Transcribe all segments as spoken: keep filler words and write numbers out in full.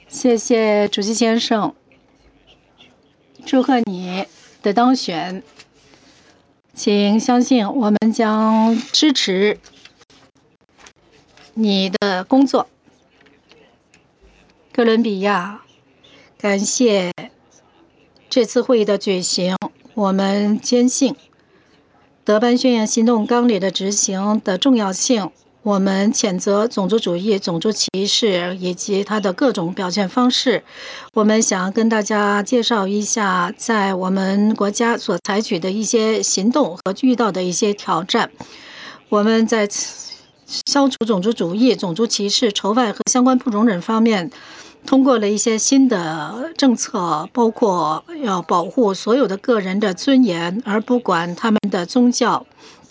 谢谢主席先生，祝贺你的当选。请相信我们将支持你的工作。哥伦比亚，感谢这次会议的举行，我们坚信德班宣言行动纲领的执行的重要性。我们谴责种族主义、种族歧视以及它的各种表现方式。我们想跟大家介绍一下，在我们国家所采取的一些行动和遇到的一些挑战。我们在消除种族主义、种族歧视、仇外和相关不容忍方面，通过了一些新的政策，包括要保护所有的个人的尊严，而不管他们的宗教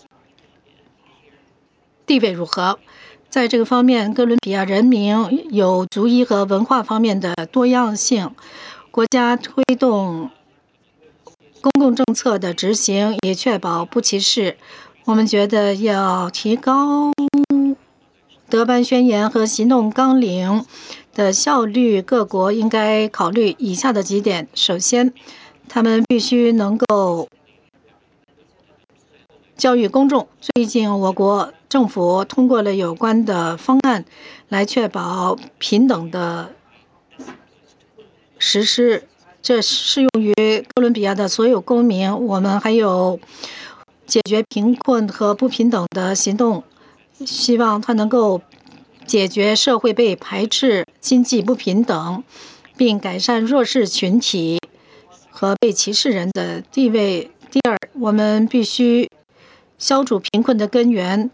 地位如何。在这个方面，哥伦比亚人民有族裔和文化方面的多样性。国家推动公共政策的执行，也确保不歧视。我们觉得要提高德班宣言和行动纲领的效率，各国应该考虑以下的几点：首先，他们必须能够教育公众。最近，我国政府通过了有关的方案，来确保平等的实施。这适用于哥伦比亚的所有公民。我们还有解决贫困和不平等的行动，希望它能够解决社会被排斥、经济不平等，并改善弱势群体和被歧视人的地位。第二，我们必须消除贫困的根源。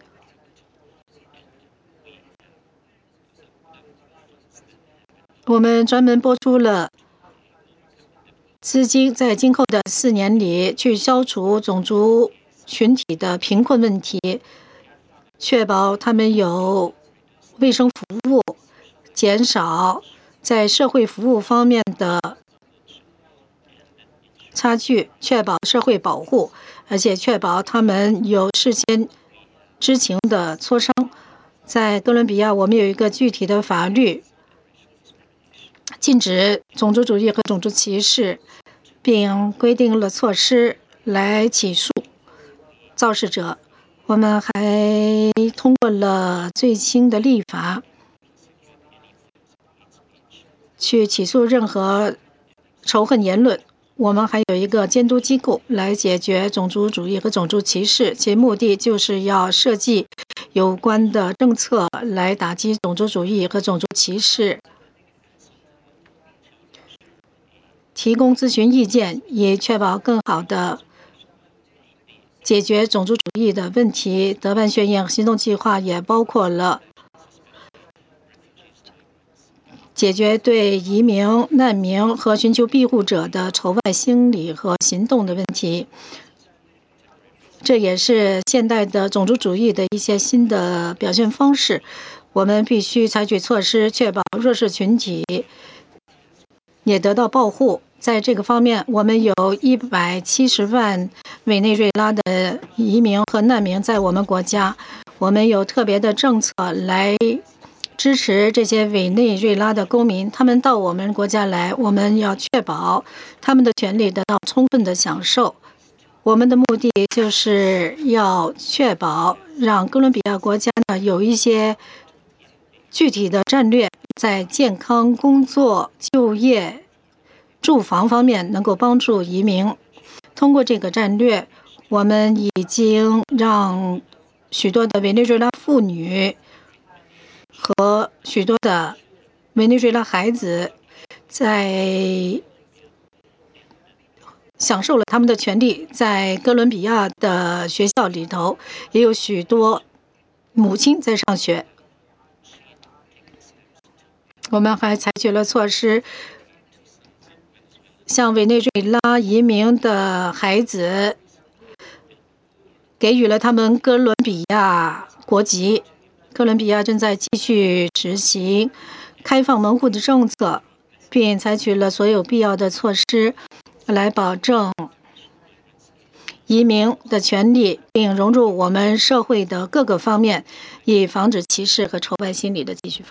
我们专门拨出了资金，在今后的四年里去消除种族群体的贫困问题，确保他们有卫生服务，减少在社会服务方面的差距，确保社会保护，而且确保他们有事先知情的磋商。在哥伦比亚，我们有一个具体的法律，禁止种族主义和种族歧视，并规定了措施来起诉肇事者。我们还通过了最新的立法，去起诉任何仇恨言论。我们还有一个监督机构来解决种族主义和种族歧视，其目的就是要设计有关的政策来打击种族主义和种族歧视，提供咨询意见，以确保更好的解决种族主义的问题。德班宣言行动计划也包括了解决对移民、难民和寻求庇护者的仇外心理和行动的问题。这也是现代的种族主义的一些新的表现方式。我们必须采取措施，确保弱势群体也得到保护。在这个方面，我们有一百七十万委内瑞拉的移民和难民在我们国家，我们有特别的政策来支持这些委内瑞拉的公民，他们到我们国家来，我们要确保他们的权利得到充分的享受。我们的目的就是要确保让哥伦比亚国家呢有一些具体的战略，在健康、工作、就业、住房方面能够帮助移民。通过这个战略，我们已经让许多的委内瑞拉妇女和许多的委内瑞拉孩子在享受了他们的权利。在哥伦比亚的学校里头，也有许多母亲在上学。我们还采取了措施，向委内瑞拉移民的孩子给予了他们哥伦比亚国籍。哥伦比亚正在继续执行开放门户的政策，并采取了所有必要的措施来保证移民的权利，并融入我们社会的各个方面，以防止歧视和仇外心理的继续发展。